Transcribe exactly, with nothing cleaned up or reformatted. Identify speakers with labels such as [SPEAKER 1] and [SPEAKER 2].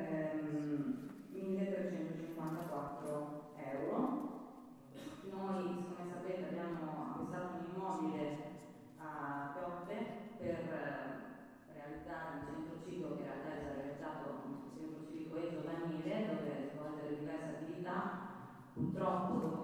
[SPEAKER 1] ehm, milletrecentocinquantaquattro euro. Noi, come sapete, abbiamo acquistato un immobile a Piotte per eh, realizzare un centro civico che in realtà è stato realizzato un centro civico giovanile dove svolgere diverse attività. Purtroppo